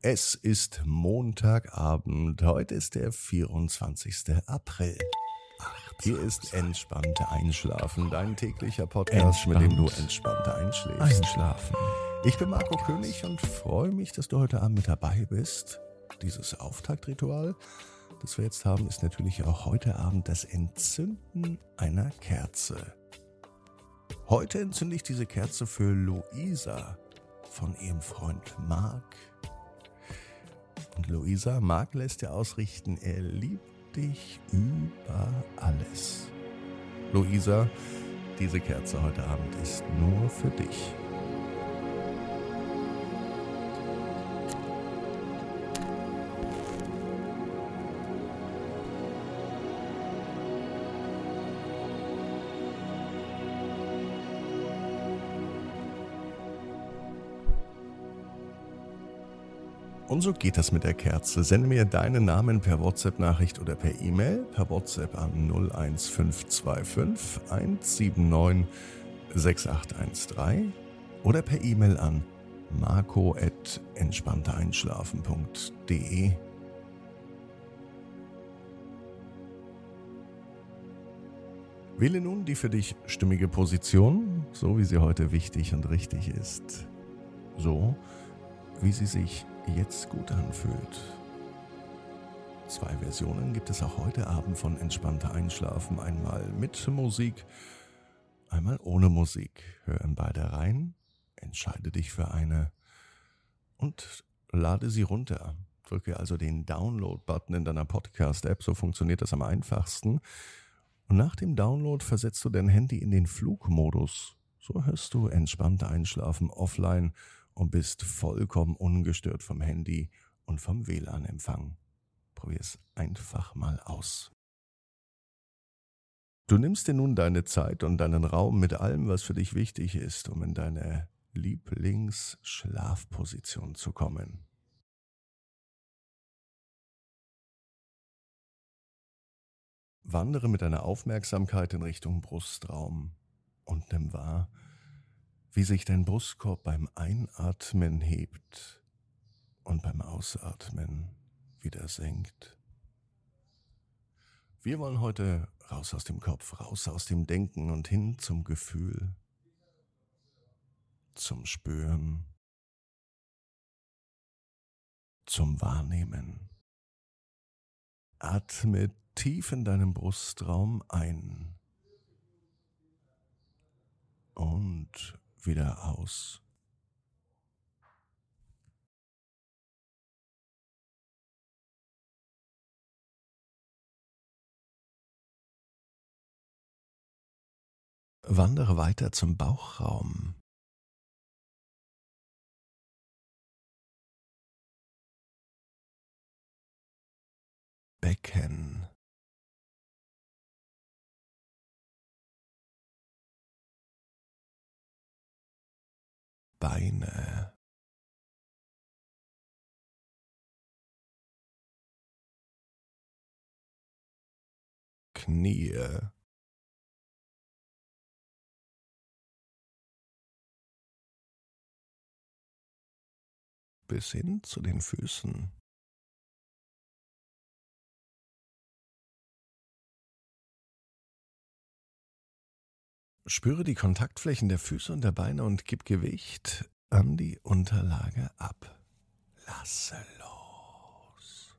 Es ist Montagabend, heute ist der 24. April. Hier ist Entspannte Einschlafen, dein täglicher Podcast, mit dem du entspannter einschläfst. Einschlafen. Ich bin Marco König und freue mich, dass du heute Abend mit dabei bist. Dieses Auftaktritual, das wir jetzt haben, ist natürlich auch heute Abend das Entzünden einer Kerze. Heute entzünde ich diese Kerze für Luisa von ihrem Freund Marc. Und Luisa, Marc lässt dir ausrichten, er liebt dich über alles. Luisa, diese Kerze heute Abend ist nur für dich. Und so geht das mit der Kerze. Sende mir deinen Namen per WhatsApp-Nachricht oder per E-Mail. Per WhatsApp an 01525 179 6813 oder per E-Mail an marco@entspanntereinschlafen.de. Wähle nun die für dich stimmige Position, so wie sie heute wichtig und richtig ist. So, wie sie sich jetzt gut anfühlt. 2 Versionen gibt es auch heute Abend von Entspannter Einschlafen. Einmal mit Musik, einmal ohne Musik. Hör in beide rein, entscheide dich für eine und lade sie runter. Drücke also den Download-Button in deiner Podcast-App, so funktioniert das am einfachsten. Und nach dem Download versetzt du dein Handy in den Flugmodus. So hörst du Entspannter Einschlafen offline und bist vollkommen ungestört vom Handy und vom WLAN-Empfang. Probier es einfach mal aus. Du nimmst dir nun deine Zeit und deinen Raum mit allem, was für dich wichtig ist, um in deine Lieblingsschlafposition zu kommen. Wandere mit deiner Aufmerksamkeit in Richtung Brustraum und nimm wahr, wie sich dein Brustkorb beim Einatmen hebt und beim Ausatmen wieder senkt. Wir wollen heute raus aus dem Kopf, raus aus dem Denken und hin zum Gefühl, zum Spüren, zum Wahrnehmen. Atme tief in deinem Brustraum ein und wieder aus. Wandere weiter zum Bauchraum. Becken. Beine. Knie. Bis hin zu den Füßen. Spüre die Kontaktflächen der Füße und der Beine und gib Gewicht an die Unterlage ab. Lasse los.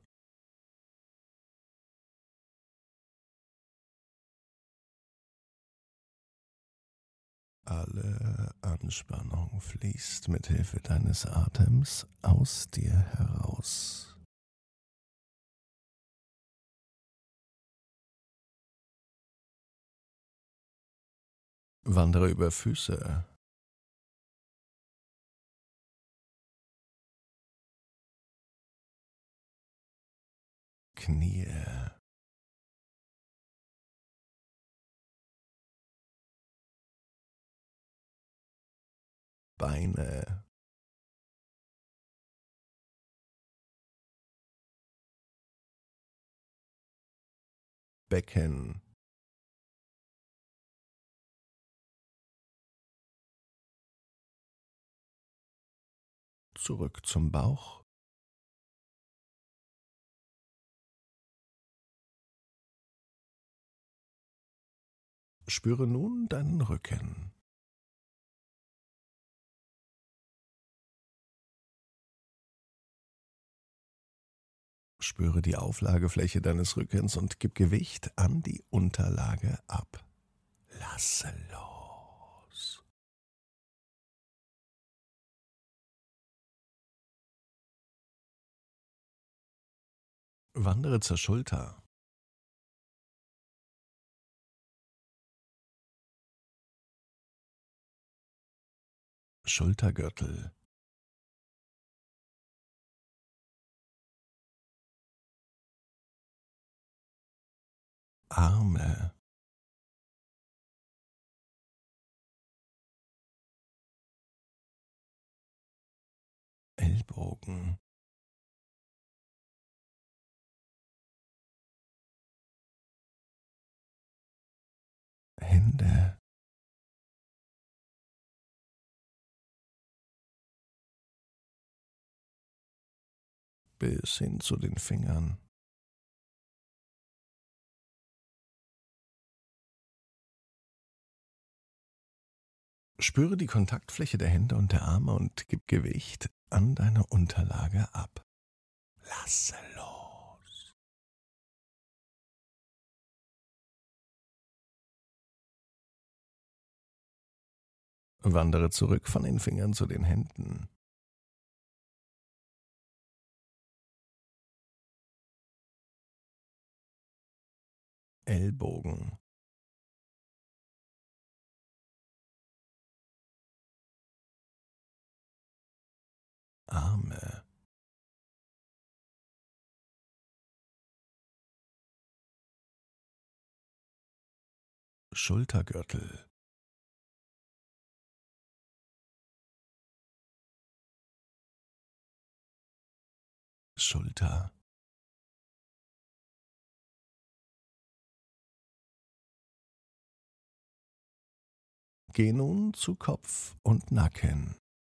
Alle Anspannung fließt mit Hilfe deines Atems aus dir heraus. Wandere über Füße. Knie. Beine. Becken. Zurück zum Bauch. Spüre nun deinen Rücken. Spüre die Auflagefläche deines Rückens und gib Gewicht an die Unterlage ab. Lasse los. Wandere zur Schulter. Schultergürtel. Arme. Ellbogen. Hände. Bis hin zu den Fingern. Spüre die Kontaktfläche der Hände und der Arme und gib Gewicht an deine Unterlage ab. Lasse los. Wandere zurück von den Fingern zu den Händen. Ellbogen. Arme. Schultergürtel. Schulter. Geh nun zu Kopf und Nacken.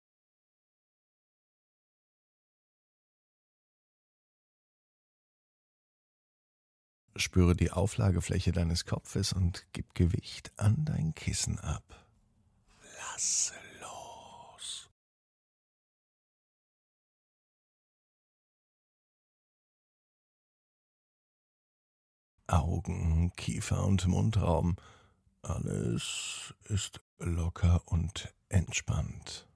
Spüre die Auflagefläche deines Kopfes und gib Gewicht an dein Kissen ab. Lasse los. Augen, Kiefer und Mundraum. Alles ist locker und entspannt.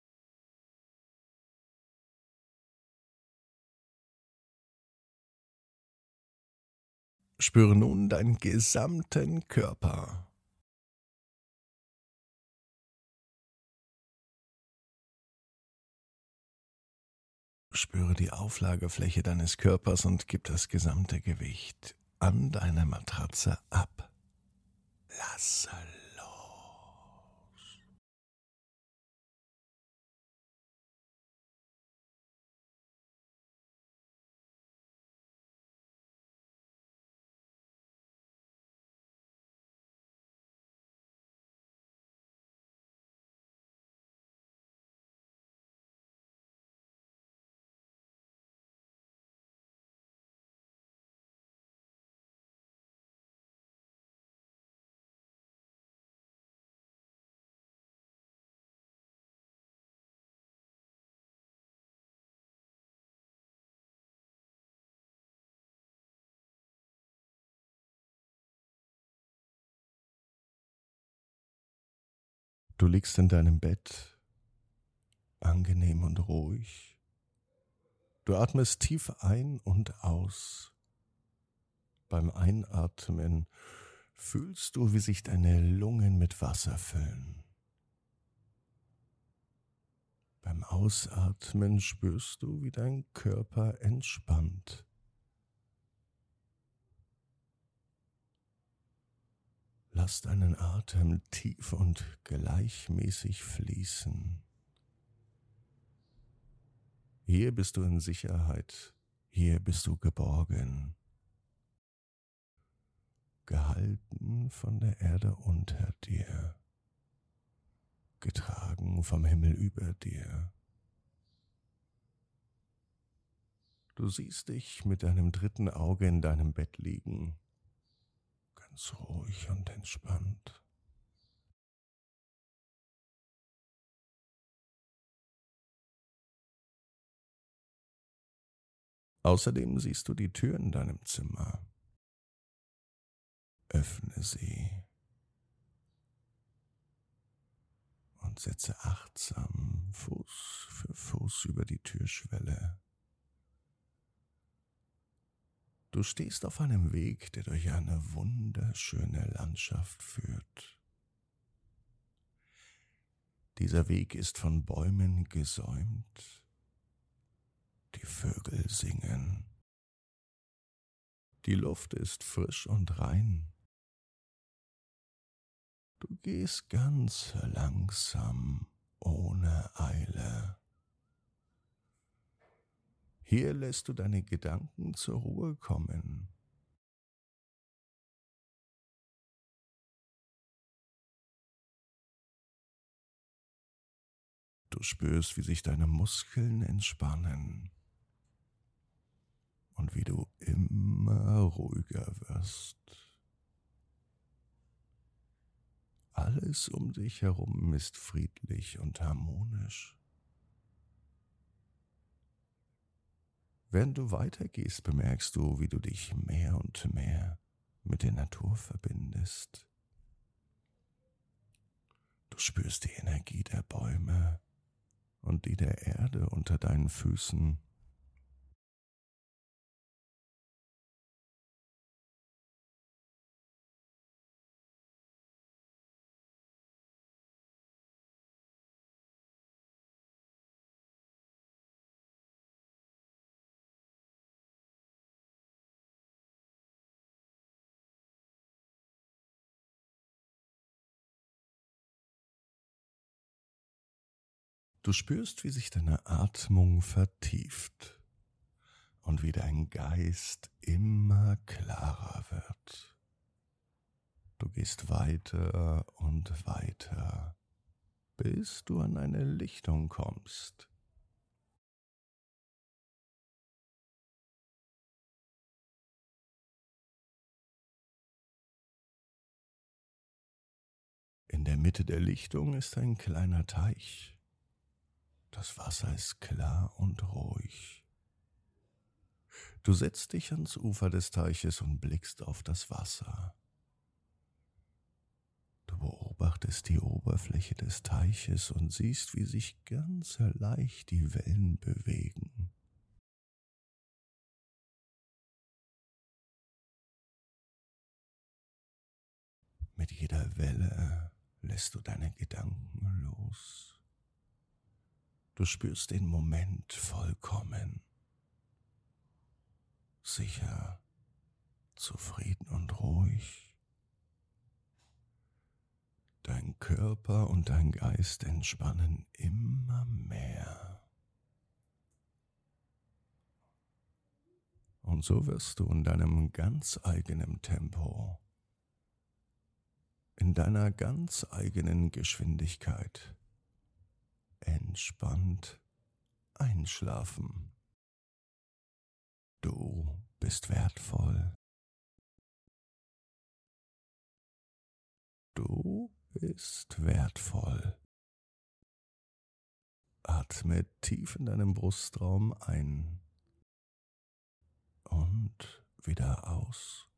Spüre nun deinen gesamten Körper. Spüre die Auflagefläche deines Körpers und gib das gesamte Gewicht an deine Matratze ab. Lasse los. Du liegst in deinem Bett, angenehm und ruhig. Du atmest tief ein und aus. Beim Einatmen fühlst du, wie sich deine Lungen mit Wasser füllen. Beim Ausatmen spürst du, wie dein Körper entspannt. Lass deinen Atem tief und gleichmäßig fließen. Hier bist du in Sicherheit, hier bist du geborgen, gehalten von der Erde unter dir, getragen vom Himmel über dir. Du siehst dich mit deinem dritten Auge in deinem Bett liegen, ganz ruhig und entspannt. Außerdem siehst du die Tür in deinem Zimmer. Öffne sie und setze achtsam Fuß für Fuß über die Türschwelle. Du stehst auf einem Weg, der durch eine wunderschöne Landschaft führt. Dieser Weg ist von Bäumen gesäumt. Die Vögel singen. Die Luft ist frisch und rein. Du gehst ganz langsam, ohne Eile. Hier lässt du deine Gedanken zur Ruhe kommen. Du spürst, wie sich deine Muskeln entspannen und wie du immer ruhiger wirst. Alles um dich herum ist friedlich und harmonisch. Während du weitergehst, bemerkst du, wie du dich mehr und mehr mit der Natur verbindest. Du spürst die Energie der Bäume und die der Erde unter deinen Füßen. Du spürst, wie sich deine Atmung vertieft und wie dein Geist immer klarer wird. Du gehst weiter und weiter, bis du an eine Lichtung kommst. In der Mitte der Lichtung ist ein kleiner Teich. Das Wasser ist klar und ruhig. Du setzt dich ans Ufer des Teiches und blickst auf das Wasser. Du beobachtest die Oberfläche des Teiches und siehst, wie sich ganz leicht die Wellen bewegen. Mit jeder Welle lässt du deine Gedanken los. Du spürst den Moment vollkommen. Sicher, zufrieden und ruhig. Dein Körper und dein Geist entspannen immer mehr. Und so wirst du in deinem ganz eigenen Tempo, in deiner ganz eigenen Geschwindigkeit entspannt einschlafen. Du bist wertvoll. Du bist wertvoll. Atme tief in deinem Brustraum ein und wieder aus.